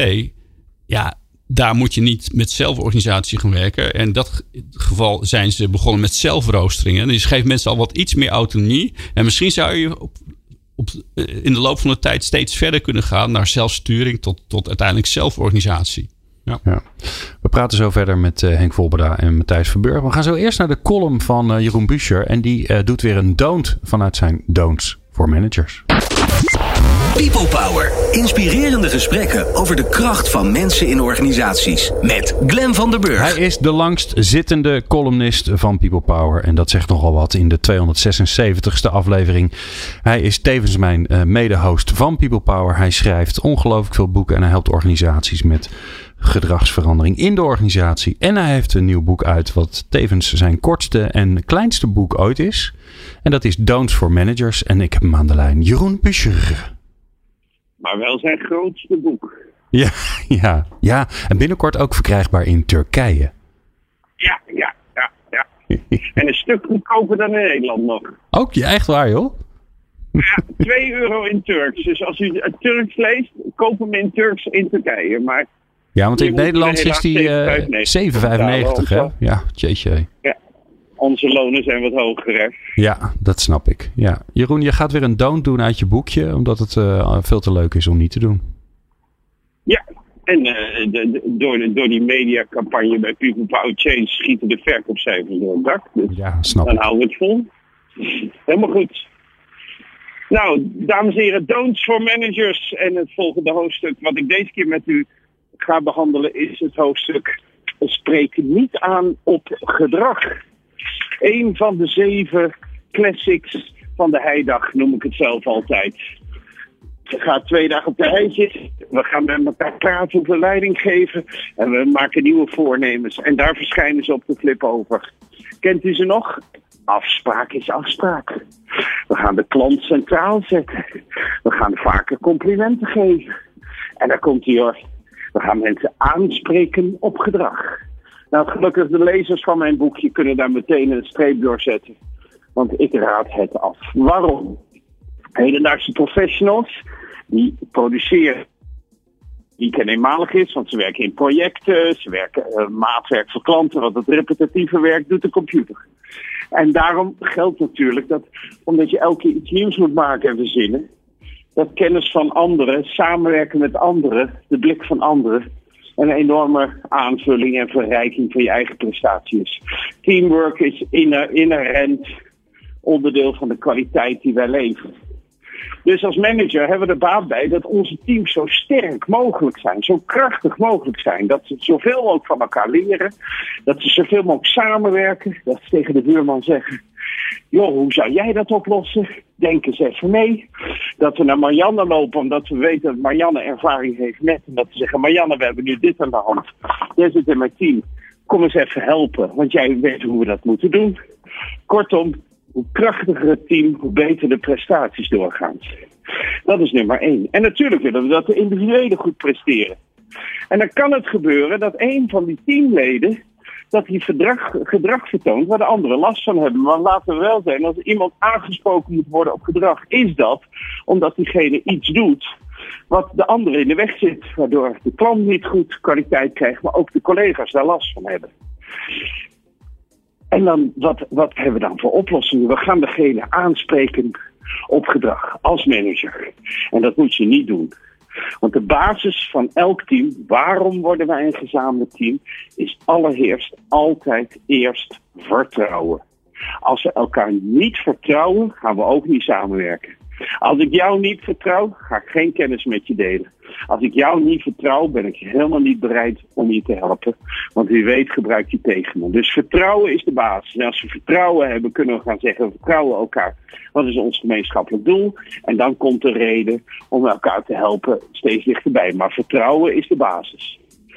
daar moet je niet met zelforganisatie gaan werken. En in dat geval zijn ze begonnen met zelfroosteringen. Dus je geeft mensen al wat iets meer autonomie. En misschien zou je in de loop van de tijd steeds verder kunnen gaan naar zelfsturing tot uiteindelijk zelforganisatie. Ja. We praten zo verder met Henk Volberda en Matthijs Verburg. We gaan zo eerst naar de column van Jeroen Buescher. En die doet weer een don't vanuit zijn don'ts voor managers. People Power. Inspirerende gesprekken over de kracht van mensen in organisaties. Met Glenn van der Burg. Hij is de langst zittende columnist van People Power. En dat zegt nogal wat in de 276ste aflevering. Hij is tevens mijn mede-host van People Power. Hij schrijft ongelooflijk veel boeken en hij helpt organisaties met gedragsverandering in de organisatie. En hij heeft een nieuw boek uit wat tevens zijn kortste en kleinste boek ooit is. En dat is Don'ts for Managers. En ik heb hem aan de lijn. Jeroen Buescher. Maar wel zijn grootste boek. Ja. En binnenkort ook verkrijgbaar in Turkije. Ja. En een stuk goedkoper dan in Nederland nog. Ook? Echt waar, joh? Ja, €2 in Turks. Dus als u het Turks leest, koop hem in Turks in Turkije. Maar ja, want in het Nederlands is die €7,95, hè? Ja, jeetje. Ja, onze lonen zijn wat hoger, hè? Ja, dat snap ik. Ja. Jeroen, je gaat weer een don't doen uit je boekje, omdat het veel te leuk is om niet te doen. Ja, en door die mediacampagne bij People Power Change schieten de verkoopcijfers door het dak. Dus ja, snap ik. Dan houden we het vol. Helemaal goed. Nou, dames en heren, don'ts for managers. En het volgende hoofdstuk wat ik deze keer met u ga behandelen is het hoofdstuk Spreek niet aan op gedrag. Een van de 7 classics van de heidag noem ik het zelf altijd. gaat 2 dagen op de hei zitten. We gaan met elkaar praten over leiding geven. En we maken nieuwe voornemens. En daar verschijnen ze op de flip over. Kent u ze nog? Afspraak is afspraak. We gaan de klant centraal zetten. We gaan vaker complimenten geven. En daar komt hij hoor. We gaan mensen aanspreken op gedrag. Nou, gelukkig de lezers van mijn boekje kunnen daar meteen een streep door zetten. Want ik raad het af. Waarom? Hedendaagse professionals die produceren die eenmalig is, want ze werken in projecten, ze werken maatwerk voor klanten, want het repetitieve werk doet de computer. En daarom geldt natuurlijk dat, omdat je elke keer iets nieuws moet maken en verzinnen, dat kennis van anderen, samenwerken met anderen, de blik van anderen, een enorme aanvulling en verrijking van je eigen prestatie is. Teamwork is inherent onderdeel van de kwaliteit die wij leveren. Dus als manager hebben we er baat bij dat onze teams zo sterk mogelijk zijn, zo krachtig mogelijk zijn. Dat ze zoveel mogelijk van elkaar leren, dat ze zoveel mogelijk samenwerken, dat ze tegen de buurman zeggen, joh, hoe zou jij dat oplossen? Denk eens even mee. Dat we naar Marianne lopen, omdat we weten dat Marianne ervaring heeft met. En dat we zeggen, Marianne, we hebben nu dit aan de hand. Jij zit in mijn team. Kom eens even helpen, want jij weet hoe we dat moeten doen. Kortom, hoe krachtiger het team, hoe beter de prestaties doorgaan. Dat is nummer 1. En natuurlijk willen we dat de individuelen goed presteren. En dan kan het gebeuren dat een van die teamleden dat hij gedrag vertoont waar de anderen last van hebben. Maar laten we wel zijn, als iemand aangesproken moet worden op gedrag, is dat omdat diegene iets doet wat de anderen in de weg zit. Waardoor de klant niet goed kwaliteit krijgt, maar ook de collega's daar last van hebben. En dan, wat hebben we dan voor oplossingen? We gaan degene aanspreken op gedrag als manager. En dat moet je niet doen. Want de basis van elk team, waarom worden wij een gezamenlijk team, is allereerst altijd eerst vertrouwen. Als we elkaar niet vertrouwen, gaan we ook niet samenwerken. Als ik jou niet vertrouw, ga ik geen kennis met je delen. Als ik jou niet vertrouw, ben ik helemaal niet bereid om je te helpen. Want wie weet gebruik je tegen me. Dus vertrouwen is de basis. En als we vertrouwen hebben, kunnen we gaan zeggen, we vertrouwen elkaar. Wat is ons gemeenschappelijk doel? En dan komt de reden om elkaar te helpen steeds dichterbij. Maar vertrouwen is de basis.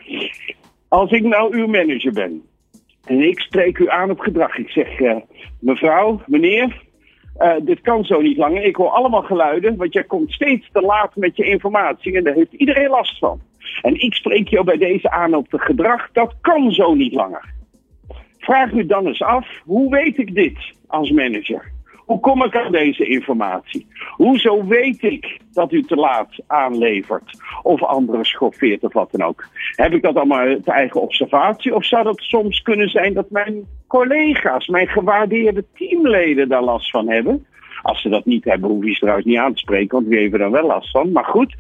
Als ik nou uw manager ben en ik spreek u aan op gedrag. Ik zeg, mevrouw, meneer, dit kan zo niet langer. Ik hoor allemaal geluiden, want jij komt steeds te laat met je informatie en daar heeft iedereen last van. En ik spreek jou bij deze aan op het gedrag, dat kan zo niet langer. Vraag u dan eens af, hoe weet ik dit als manager? Hoe kom ik aan deze informatie? Hoezo weet ik dat u te laat aanlevert of anderen schoffeert of wat dan ook? Heb ik dat allemaal uit eigen observatie? Of zou dat soms kunnen zijn dat mijn collega's, mijn gewaardeerde teamleden daar last van hebben? Als ze dat niet hebben, hoef je ze trouwens niet aan te spreken, want die hebben er wel last van. Maar goed,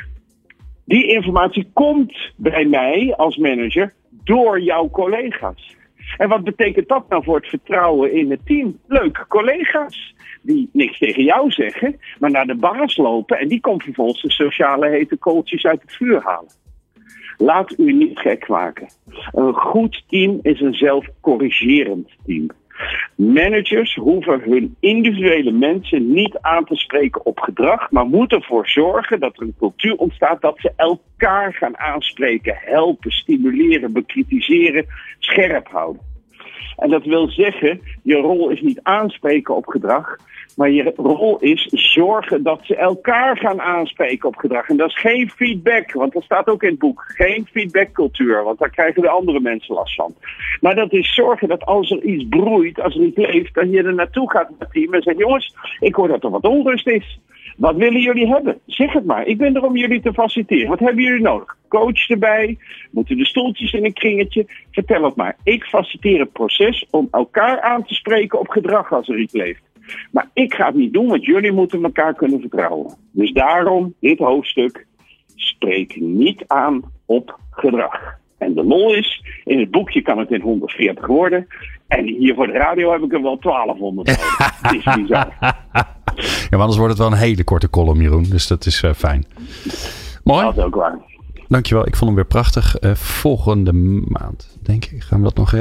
die informatie komt bij mij als manager door jouw collega's. En wat betekent dat nou voor het vertrouwen in het team? Leuke collega's die niks tegen jou zeggen, maar naar de baas lopen en die komt vervolgens de sociale hete kooltjes uit het vuur halen. Laat u niet gek maken. Een goed team is een zelfcorrigerend team. Managers hoeven hun individuele mensen niet aan te spreken op gedrag, maar moeten ervoor zorgen dat er een cultuur ontstaat dat ze elkaar gaan aanspreken, helpen, stimuleren, bekritiseren, scherp houden. En dat wil zeggen, je rol is niet aanspreken op gedrag, maar je rol is zorgen dat ze elkaar gaan aanspreken op gedrag. En dat is geen feedback, want dat staat ook in het boek. Geen feedbackcultuur, want daar krijgen de andere mensen last van. Maar dat is zorgen dat als er iets broeit, als er iets leeft, dat je er naartoe gaat met het team en zegt, jongens, ik hoor dat er wat onrust is. Wat willen jullie hebben? Zeg het maar. Ik ben er om jullie te faciliteren. Wat hebben jullie nodig? Coach erbij? Moeten de stoeltjes in een kringetje? Vertel het maar. Ik faciliteer het proces om elkaar aan te spreken op gedrag als er iets leeft. Maar ik ga het niet doen, want jullie moeten elkaar kunnen vertrouwen. Dus daarom dit hoofdstuk. Spreek niet aan op gedrag. En de lol is, in het boekje kan het in 140 worden. En hier voor de radio heb ik er wel 1200 nodig. Het is bizar. Ja, maar anders wordt het wel een hele korte column, Jeroen. Dus dat is fijn. Mooi. Dat is ook waar. Dankjewel. Ik vond hem weer prachtig. Volgende maand, denk ik. Gaan we dat nog redden?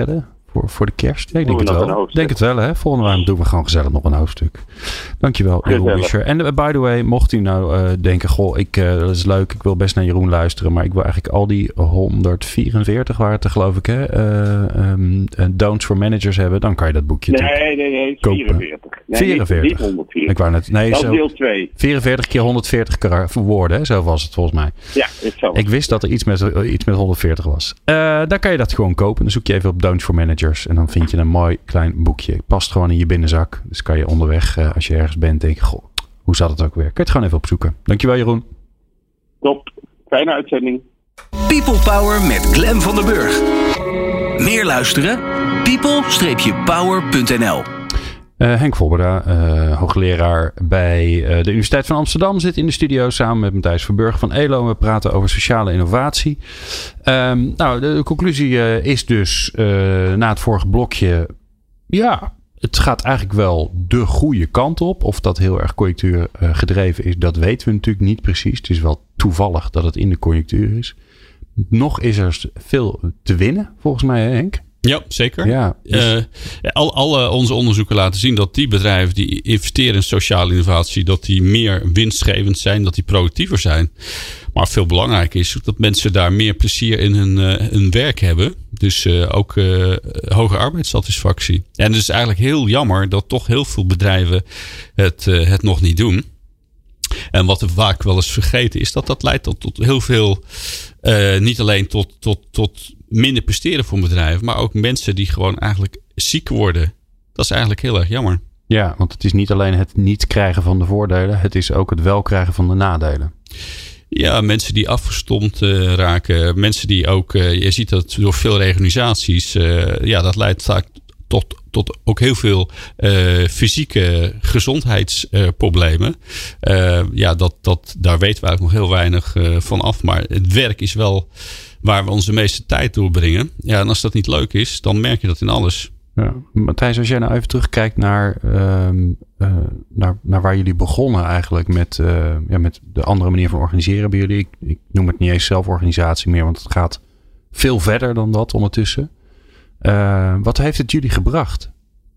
Voor de kerst? Ja, ik denk het wel. Denk het wel, hè? Volgende maand doen we gewoon gezellig nog een hoofdstuk. Dankjewel, Jeroen Buescher. En by the way, mocht u nou denken... dat is leuk, ik wil best naar Jeroen luisteren... maar ik wil eigenlijk al die 144 waren het er, geloof ik, hè? Don'ts for Managers hebben... dan kan je dat boekje Nee, 44. Nee, 44. Niet 144. Ik wou net... Nee, dat zo, deel 2. 44 keer 140 woorden, hè? Zo was het volgens mij. Ja, zo. Ik wist dat er iets met 140 was. Dan kan je dat gewoon kopen. Dan zoek je even op Don'ts for Managers... en dan vind je een mooi klein boekje. Het past gewoon in je binnenzak. Dus kan je onderweg, als je ergens bent, denken... Goh, hoe zat het ook weer? Kun je het gewoon even opzoeken. Dankjewel, Jeroen. Top. Fijne uitzending. People Power met Glenn van den Burg. Meer luisteren? people-power.nl. Henk Volberda, hoogleraar bij de Universiteit van Amsterdam, zit in de studio samen met Matthijs Verburg van ELO. We praten over sociale innovatie. De conclusie is dus na het vorige blokje... Ja, het gaat eigenlijk wel de goede kant op. Of dat heel erg conjunctuur gedreven is, dat weten we natuurlijk niet precies. Het is wel toevallig dat het in de conjunctuur is. Nog is er veel te winnen, volgens mij, hè, Henk? Ja, zeker. Ja, dus... Alle onze onderzoeken laten zien dat die bedrijven die investeren in sociale innovatie, dat die meer winstgevend zijn, dat die productiever zijn. Maar veel belangrijker is dat mensen daar meer plezier in hun werk hebben. Dus ook hoge arbeidssatisfactie. En het is eigenlijk heel jammer dat toch heel veel bedrijven het nog niet doen. En wat we vaak wel eens vergeten is dat leidt tot heel veel, niet alleen tot minder presteren voor bedrijven, maar ook mensen die gewoon eigenlijk ziek worden. Dat is eigenlijk heel erg jammer. Ja, want het is niet alleen het niet krijgen van de voordelen, het is ook het wel krijgen van de nadelen. Ja, mensen die afgestompt raken. Mensen die ook, je ziet dat door veel organisaties, dat leidt vaak tot ook heel veel fysieke gezondheidsproblemen. Daar weten we eigenlijk nog heel weinig van af. Maar het werk is wel waar we onze meeste tijd doorbrengen. Ja, en als dat niet leuk is, dan merk je dat in alles. Ja. Matthijs, als jij nou even terugkijkt naar waar jullie begonnen eigenlijk met de andere manier van organiseren bij jullie. Ik noem het niet eens zelforganisatie meer, want het gaat veel verder dan dat ondertussen. Wat heeft het jullie gebracht?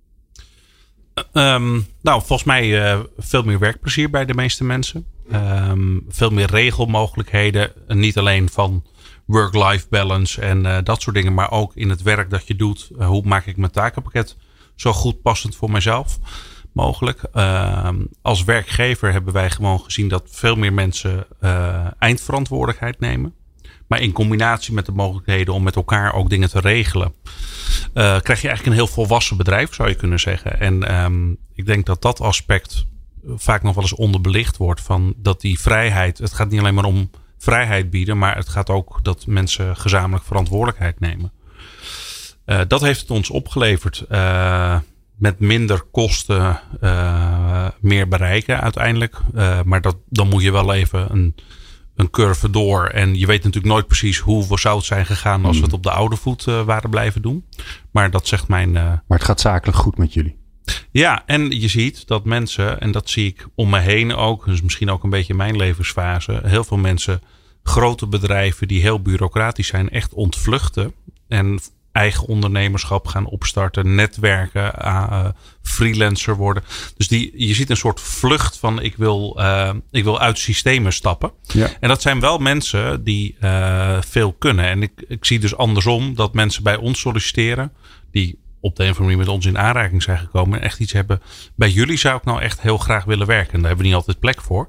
Volgens mij veel meer werkplezier bij de meeste mensen. Veel meer regelmogelijkheden. Niet alleen van work-life balance en dat soort dingen. Maar ook in het werk dat je doet. Hoe maak ik mijn takenpakket zo goed passend voor mezelf mogelijk. Als werkgever hebben wij gewoon gezien dat veel meer mensen eindverantwoordelijkheid nemen. Maar in combinatie met de mogelijkheden om met elkaar ook dingen te regelen. Krijg je eigenlijk een heel volwassen bedrijf, zou je kunnen zeggen. En ik denk dat aspect vaak nog wel eens onderbelicht wordt. Van dat die vrijheid, het gaat niet alleen maar om vrijheid bieden. Maar het gaat ook dat mensen gezamenlijk verantwoordelijkheid nemen. Dat heeft het ons opgeleverd. Met minder kosten meer bereiken uiteindelijk. Maar dan moet je wel even een curve door. En je weet natuurlijk nooit precies hoe zou het zijn gegaan als we het op de oude voet waren blijven doen. Maar dat zegt mijn... Maar het gaat zakelijk goed met jullie. Ja, en je ziet dat mensen, en dat zie ik om me heen ook, dus misschien ook een beetje mijn levensfase, heel veel mensen, grote bedrijven die heel bureaucratisch zijn, echt ontvluchten. En eigen ondernemerschap gaan opstarten, netwerken, freelancer worden. Dus je ziet een soort vlucht van ik wil uit systemen stappen. Ja. En dat zijn wel mensen die veel kunnen. En ik zie dus andersom dat mensen bij ons solliciteren die op de een of andere manier met ons in aanraking zijn gekomen en echt iets hebben. Bij jullie zou ik nou echt heel graag willen werken. En daar hebben we niet altijd plek voor.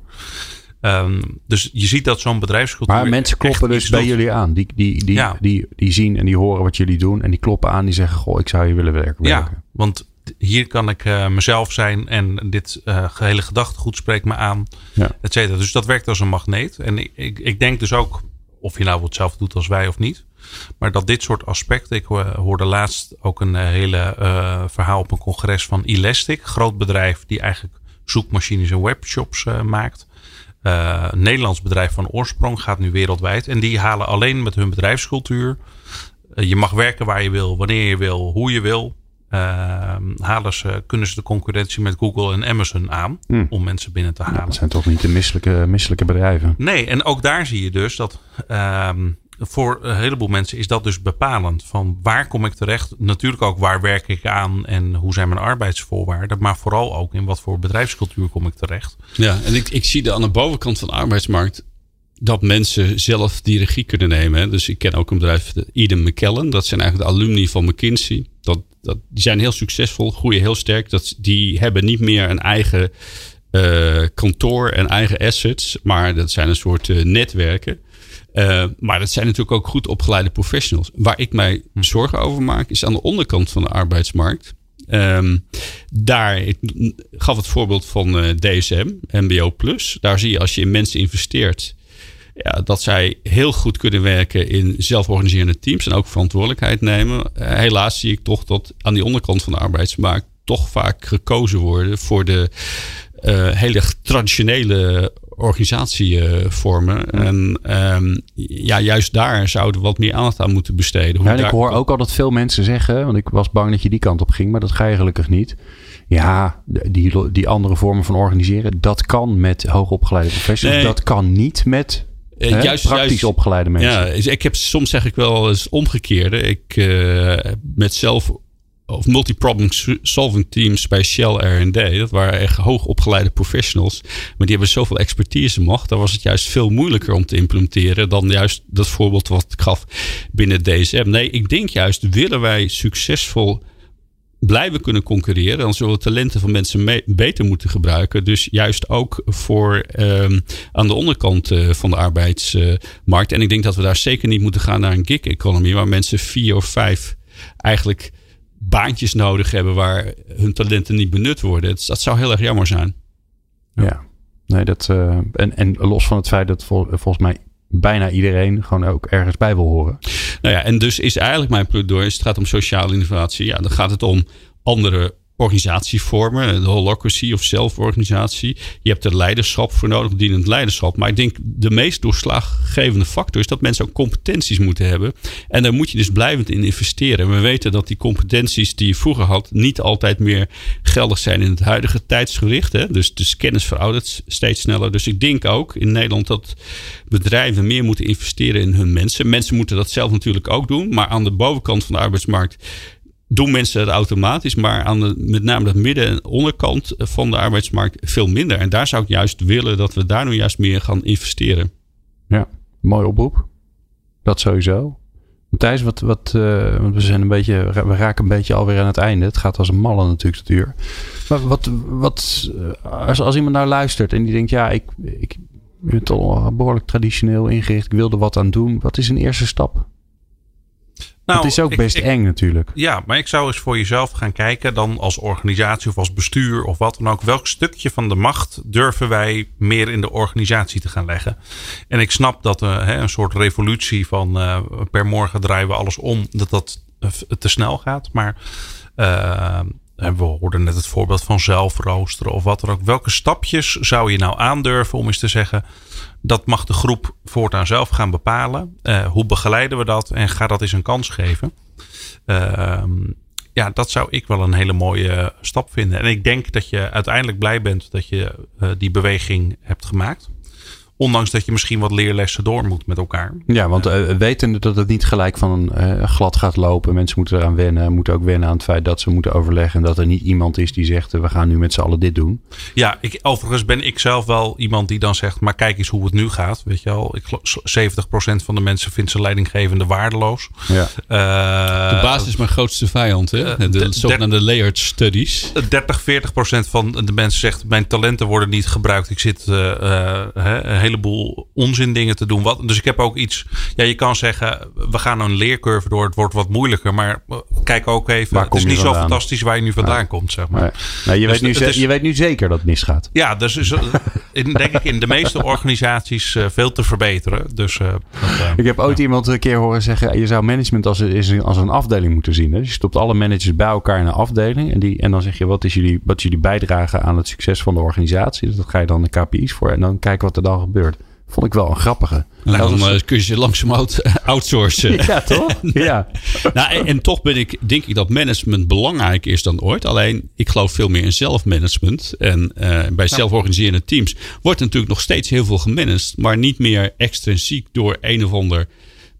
Dus je ziet dat zo'n bedrijfscultuur. Maar mensen kloppen dus bij jullie aan. Die zien en die horen wat jullie doen. En die kloppen aan. Die zeggen, goh, ik zou hier willen werken. Ja, want hier kan ik mezelf zijn. En dit gehele gedachtegoed spreekt me aan. Ja. Et cetera. Dus dat werkt als een magneet. En ik denk dus ook, of je nou hetzelfde doet als wij of niet. Maar dat dit soort aspecten. Ik hoorde laatst ook een hele verhaal op een congres van Elastic. Groot bedrijf die eigenlijk zoekmachines en webshops maakt. Een Nederlands bedrijf van oorsprong gaat nu wereldwijd. En die halen alleen met hun bedrijfscultuur. Je mag werken waar je wil, wanneer je wil, hoe je wil. Kunnen ze de concurrentie met Google en Amazon aan. Om mensen binnen te halen. Dat zijn toch niet de misselijke bedrijven? Nee, en ook daar zie je dus dat voor een heleboel mensen is dat dus bepalend. Van waar kom ik terecht? Natuurlijk ook waar werk ik aan en hoe zijn mijn arbeidsvoorwaarden. Maar vooral ook in wat voor bedrijfscultuur kom ik terecht. Ja, en ik zie aan de bovenkant van de arbeidsmarkt dat mensen zelf die regie kunnen nemen. Hè. Dus ik ken ook een bedrijf, Eden McKellen. Dat zijn eigenlijk de alumni van McKinsey. Die zijn heel succesvol, groeien heel sterk. Die hebben niet meer een eigen kantoor en eigen assets. Maar dat zijn een soort netwerken. Maar dat zijn natuurlijk ook goed opgeleide professionals. Waar ik mij zorgen over maak is aan de onderkant van de arbeidsmarkt. Ik gaf het voorbeeld van DSM, MBO+. Daar zie je als je in mensen investeert, dat zij heel goed kunnen werken in zelforganiserende teams en ook verantwoordelijkheid nemen. Helaas zie ik toch dat aan die onderkant van de arbeidsmarkt toch vaak gekozen worden voor de hele traditionele organisatievormen. En juist daar zouden we wat meer aandacht aan moeten besteden. En ik hoor ook al dat veel mensen zeggen, want ik was bang dat je die kant op ging, maar dat ga je gelukkig niet. Ja, die andere vormen van organiseren, dat kan met hoogopgeleide professionals. Nee. Dat kan niet met praktisch opgeleide mensen. Ja, soms zeg ik wel eens omgekeerde. Met multi-problem solving teams bij Shell R&D. Dat waren echt hoogopgeleide professionals. Maar die hebben zoveel expertise macht. Daar was het juist veel moeilijker om te implementeren dan juist dat voorbeeld wat ik gaf binnen DSM. Nee, ik denk juist, willen wij succesvol blijven kunnen concurreren, dan zullen we talenten van mensen beter moeten gebruiken. Dus juist ook voor aan de onderkant van de arbeidsmarkt. En ik denk dat we daar zeker niet moeten gaan naar een gig economy, waar mensen 4 of 5 eigenlijk baantjes nodig hebben waar hun talenten niet benut worden. Dat zou heel erg jammer zijn. Ja, nee, en los van het feit dat volgens mij bijna iedereen gewoon ook ergens bij wil horen. Nou ja, en dus is eigenlijk mijn pleidooi, als het gaat om sociale innovatie, dan gaat het om andere organisatievormen, de holacracy of zelforganisatie. Je hebt er leiderschap voor nodig, dienend leiderschap. Maar ik denk de meest doorslaggevende factor is dat mensen ook competenties moeten hebben. En daar moet je dus blijvend in investeren. We weten dat die competenties die je vroeger had niet altijd meer geldig zijn in het huidige tijdsgericht. Hè? Dus kennis veroudert steeds sneller. Dus ik denk ook in Nederland dat bedrijven meer moeten investeren in hun mensen. Mensen moeten dat zelf natuurlijk ook doen. Maar aan de bovenkant van de arbeidsmarkt doen mensen het automatisch, maar met name de midden- en onderkant van de arbeidsmarkt veel minder. En daar zou ik juist willen dat we daar nu juist meer gaan investeren. Ja, mooi oproep. Dat sowieso. Matthijs, want we raken een beetje alweer aan het einde. Het gaat als een malle natuurlijk, het uur. Maar als iemand nou luistert en die denkt, ik ben toch behoorlijk traditioneel ingericht, ik wil er wat aan doen. Wat is een eerste stap? Nou, het is ook best eng natuurlijk. Ja, maar ik zou eens voor jezelf gaan kijken dan als organisatie of als bestuur of wat dan ook. Welk stukje van de macht durven wij meer in de organisatie te gaan leggen? En ik snap dat een soort revolutie van per morgen draaien we alles om. Dat te snel gaat. Maar we hoorden net het voorbeeld van zelfroosteren of wat dan ook. Welke stapjes zou je nou aandurven om eens te zeggen, dat mag de groep voortaan zelf gaan bepalen. Hoe begeleiden we dat? En ga dat eens een kans geven. Dat zou ik wel een hele mooie stap vinden. En ik denk dat je uiteindelijk blij bent dat je die beweging hebt gemaakt. Ondanks dat je misschien wat leerlessen door moet met elkaar. Ja, want wetende dat het niet gelijk van glad gaat lopen. Mensen moeten eraan wennen. Moeten ook wennen aan het feit dat ze moeten overleggen. En dat er niet iemand is die zegt, we gaan nu met z'n allen dit doen. Ja, overigens ben ik zelf wel iemand die dan zegt, maar kijk eens hoe het nu gaat. Weet je wel, 70% van de mensen vindt zijn leidinggevende waardeloos. Ja. De basis is mijn grootste vijand. Hè? De zogenaamde layered studies. 30-40% van de mensen zegt, mijn talenten worden niet gebruikt. Ik zit een heleboel onzin dingen te doen. Dus ik heb ook iets. Ja, je kan zeggen, we gaan een leercurve door. Het wordt wat moeilijker. Maar kijk ook even. Het is niet zo fantastisch waar je nu vandaan komt, zeg maar. Nee, je weet nu zeker dat het misgaat. Ja, dus denk ik in de meeste organisaties veel te verbeteren. Dus, ik heb ooit iemand een keer horen zeggen, je zou management als een afdeling moeten zien. Hè? Dus je stopt alle managers bij elkaar in een afdeling. En dan zeg je, wat is jullie bijdrage aan het succes van de organisatie? Dus dat ga je dan de KPI's voor. En dan kijken wat er dan gebeurt. Vond ik wel een grappige. Nou, dan kun je ze langzaam outsourcen. Ja, toch? Ja. En toch denk ik dat management belangrijk is dan ooit. Alleen, ik geloof veel meer in zelfmanagement. En bij zelforganiserende teams wordt natuurlijk nog steeds heel veel gemanaged. Maar niet meer extrinsiek door een of ander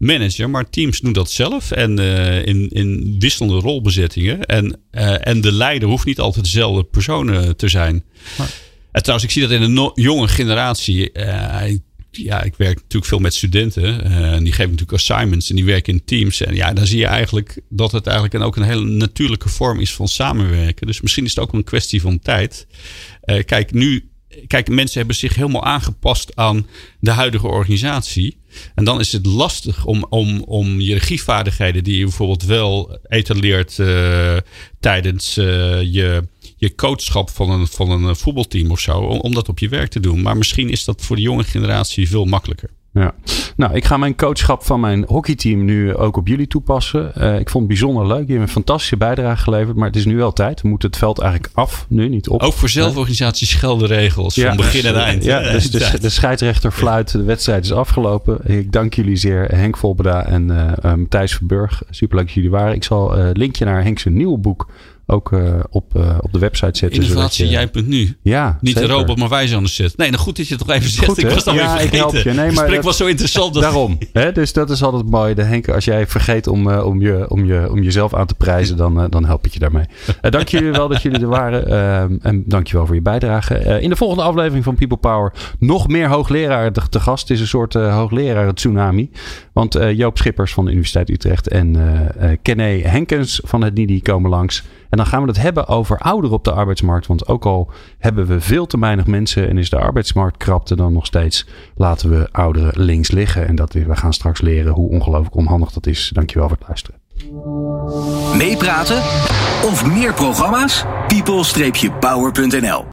manager, maar teams doen dat zelf. En in wisselende rolbezettingen. En de leider hoeft niet altijd dezelfde persoon te zijn. En trouwens, ik zie dat in de jonge generatie. Ik werk natuurlijk veel met studenten. Die geven natuurlijk assignments en die werken in teams. En dan zie je eigenlijk dat het eigenlijk ook een hele natuurlijke vorm is van samenwerken. Dus misschien is het ook een kwestie van tijd. Kijk, mensen hebben zich helemaal aangepast aan de huidige organisatie. En dan is het lastig om je regievaardigheden die je bijvoorbeeld wel etaleert tijdens je coachschap van een voetbalteam of zo, om dat op je werk te doen. Maar misschien is dat voor de jonge generatie veel makkelijker. Ja. Nou, ik ga mijn coachschap van mijn hockeyteam nu ook op jullie toepassen. Ik vond het bijzonder leuk. Je hebt een fantastische bijdrage geleverd. Maar het is nu wel tijd. We moeten het veld eigenlijk af. Nu niet op. Ook voor zelforganisaties gelden regels van begin en eind. Ja, dus de scheidsrechter fluit. De wedstrijd is afgelopen. Ik dank jullie zeer. Henk Volberda en Matthijs Verburg. Superleuk dat jullie waren. Ik zal een linkje naar Henk's nieuwe boek ook op de website zetten. Innovatiejij.nu. Ja, niet zeker. de robot, maar wij zouden zitten. Nee, nou goed dat je het toch even zegt. Goed, ik was dan weer vergeten. Ik help je. Nee, het gesprek was zo interessant. Daarom. Hè? Dus dat is altijd mooi. Henk, als jij vergeet om jezelf aan te prijzen, dan help ik je daarmee. Dank jullie wel dat jullie er waren. En dank je wel voor je bijdrage. In de volgende aflevering van People Power nog meer hoogleraren te gast. Het is een soort hoogleraar tsunami. Want Joop Schippers van de Universiteit Utrecht en Kenne Henkens van het NIDI komen langs. En dan gaan we het hebben over ouderen op de arbeidsmarkt. Want ook al hebben we veel te weinig mensen en is de arbeidsmarkt krapte, dan nog steeds laten we ouderen links liggen. En we gaan straks leren hoe ongelooflijk onhandig dat is. Dankjewel voor het luisteren. Meepraten of meer programma's? people-power.nl